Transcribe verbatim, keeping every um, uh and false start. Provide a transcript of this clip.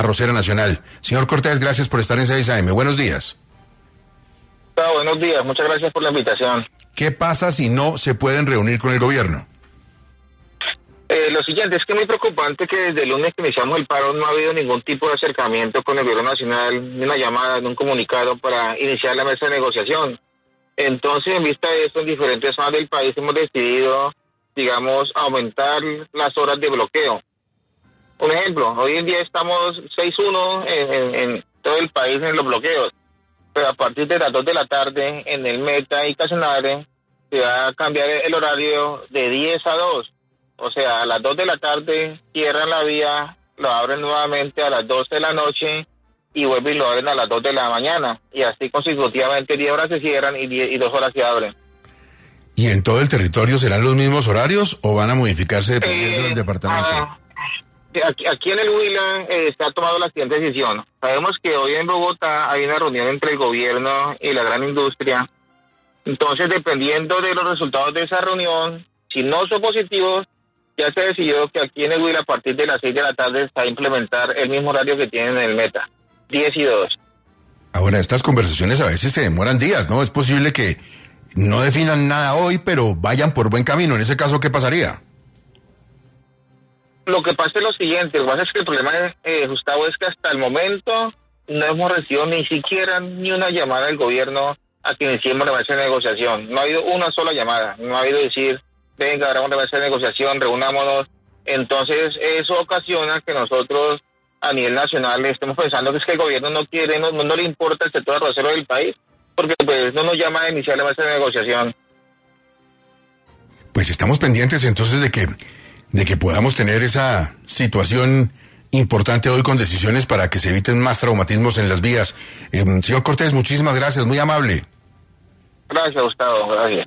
Arrocera Nacional. Señor Cortés, gracias por estar en seis A M. Buenos días. Ah, buenos días, muchas gracias por la invitación. ¿Qué pasa si no se pueden reunir con el gobierno? Eh, lo siguiente, es que es muy preocupante que desde el lunes que iniciamos el paro no ha habido ningún tipo de acercamiento con el gobierno nacional, ni una llamada, ni un comunicado para iniciar la mesa de negociación. Entonces, en vista de esto, en diferentes zonas del país hemos decidido, digamos, aumentar las horas de bloqueo. Un ejemplo, hoy en día estamos seis uno en, en, en todo el país en los bloqueos, pero a partir de las dos de la tarde en el Meta y Casanare se va a cambiar el horario de diez a dos. O sea, a las dos de la tarde cierran la vía, lo abren nuevamente a las doce de la noche y vuelven y lo abren a las dos de la mañana. Y así consecutivamente diez horas se cierran y, diez, y dos horas se abren. ¿Y en todo el territorio serán los mismos horarios o van a modificarse dependiendo eh, del departamento? Ah, aquí, aquí en el Huila eh, se ha tomado la siguiente decisión. Sabemos que hoy en Bogotá hay una reunión entre el gobierno y la gran industria. Entonces, dependiendo de los resultados de esa reunión, si no son positivos, ya se decidió que aquí en el Huila a partir de las seis de la tarde se va a implementar el mismo horario que tienen en el Meta, diez y dos. Ahora, estas conversaciones a veces se demoran días, ¿no? Es posible que no definan nada hoy, pero vayan por buen camino. En ese caso, ¿qué pasaría? Lo que pasa es lo siguiente, lo que pasa es que el problema, eh, Gustavo, es que hasta el momento no hemos recibido ni siquiera ni una llamada del gobierno a que iniciemos la mesa de negociación. No ha habido una sola llamada, no ha habido decir, venga, ahora vamos a hacer negociación, reunámonos. Entonces, eso ocasiona que nosotros, a nivel nacional, estemos pensando que es que el gobierno no quiere, no, no le importa el sector arrocero del país, porque pues no nos llama a iniciar la mesa de negociación. Pues estamos pendientes entonces de que, de que podamos tener esa situación importante hoy con decisiones para que se eviten más traumatismos en las vías. Eh, señor Cortés, muchísimas gracias, muy amable. Gracias, Gustavo, gracias.